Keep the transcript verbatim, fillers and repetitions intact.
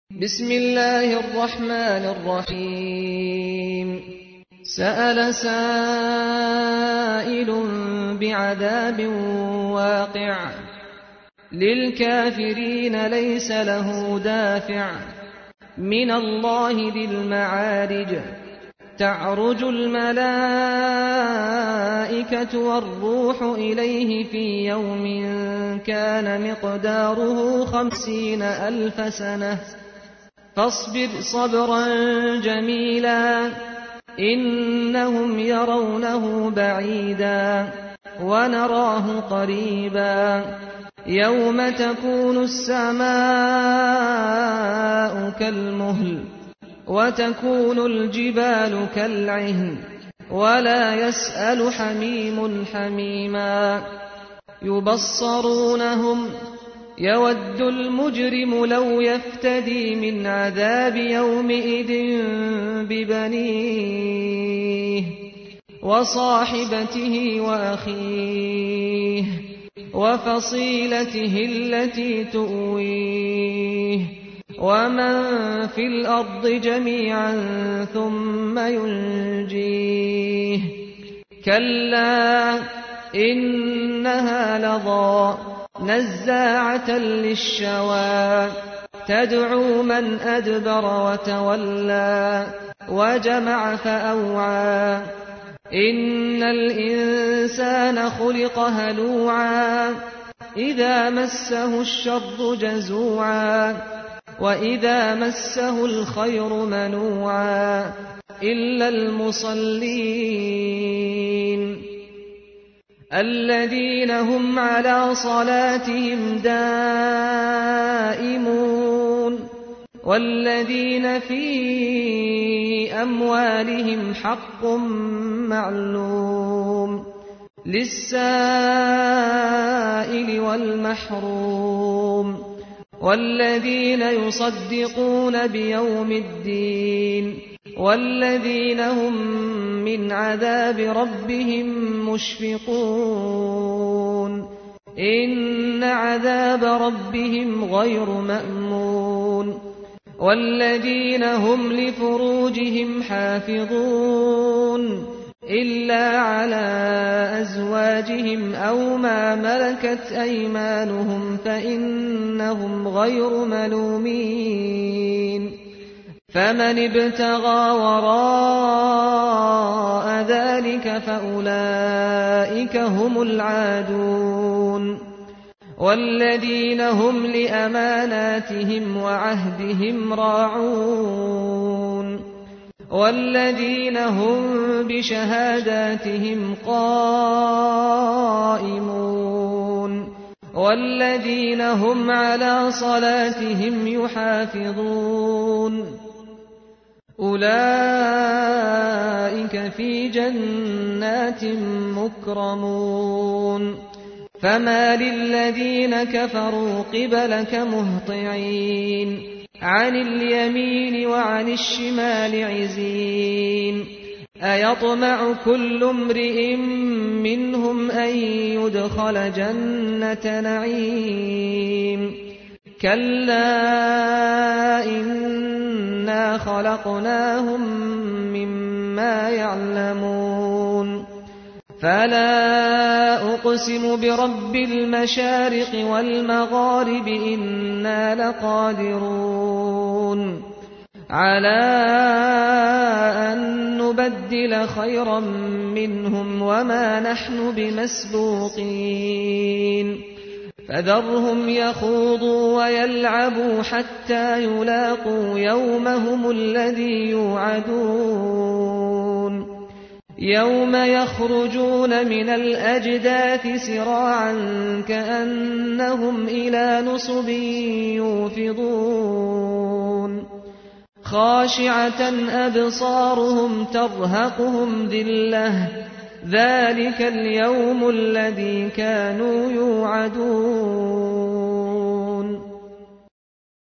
بسم الله الرحمن الرحيم سأل سائل بعذاب واقع للكافرين ليس له دافع من الله ذي المعارج تعرج الملائكة والروح إليه في يوم كان مقداره خمسين ألف سنة فاصبر صبرا جميلا إنهم يرونه بعيدا ونراه قريبا يوم تكون السماء كالمهل وتكون الجبال كالعهن ولا يسأل حميم حميما يبصرونهم يود المجرم لو يفتدي من عذاب يومئذ ببنيه وصاحبته وأخيه وفصيلته التي تؤويه ومن في الأرض جميعا ثم ينجيه كلا إنها لظى نزاعة للشوى تدعو من أدبر وتولى وجمع فأوعى إن الإنسان خلق هلوعا إذا مسه الشر جزوعا وإذا مسه الخير منوعا إلا المصلين الذين هم على صلاتهم دائمون والذين في أموالهم حق معلوم للسائل والمحروم والذين يصدقون بيوم الدين والذين هم من عذاب ربهم مشفقون إن عذاب ربهم غير مأمون والذين هم لفروجهم حافظون إلا على أزواجهم أو ما ملكت أيمانهم فإنهم غير ملومين فمن ابتغى وراء ذلك فأولئك هم العادون والذين هم لأماناتهم وعهدهم راعون والذين هم بشهاداتهم قائمون والذين هم على صلاتهم يحافظون أولئك في جنات مكرمون فما للذين كفروا قبلك مهطعين عن اليمين وعن الشمال عزين أيطمع كل امرئ منهم أن يدخل جنة نعيم كلا إنا خلقناهم مما يعلمون فلا أقسم برب المشارق والمغارب إنا لقادرون على أن نبدل خيرا منهم وما نحن بمسبوقين فذرهم يخوضوا ويلعبوا حتى يلاقوا يومهم الذي يوعدون يوم يخرجون من الأجداث سراعا كأنهم إلى نصب يوفضون خاشعة أبصارهم ترهقهم ذلة ذلك اليوم الذي كانوا يوعدون